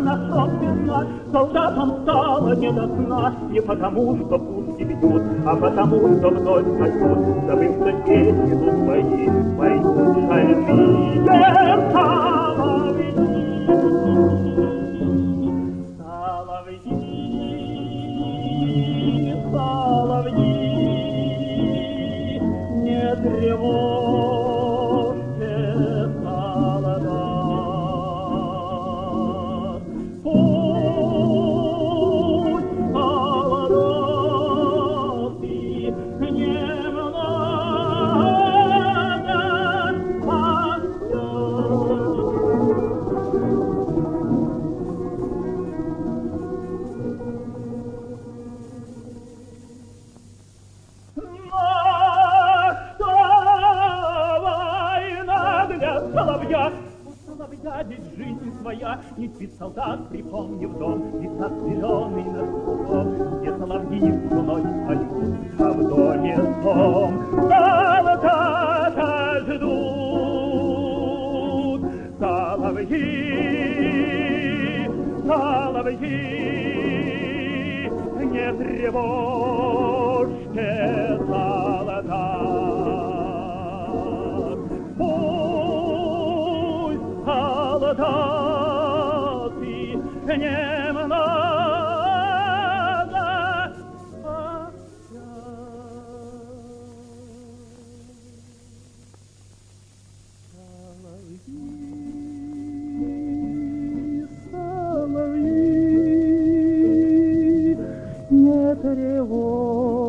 настал весна, солдатам стало не до сна, не потому, что пушки бьют, а потому, что вдоль поют, забывшись песни тут свои, поют шальные соловьи. Соловьи, не тревожьте солдат. Пусть солдаты немного соловья, ведь жизнь своя, не спит солдат, припомнив дом, и сад зеленый над лугом, где соловьи луной поют, а в доме сон солдата ждут. Соловьи, соловьи, не тревожьте солдат. Солдаты немного соловьи, не тревожь.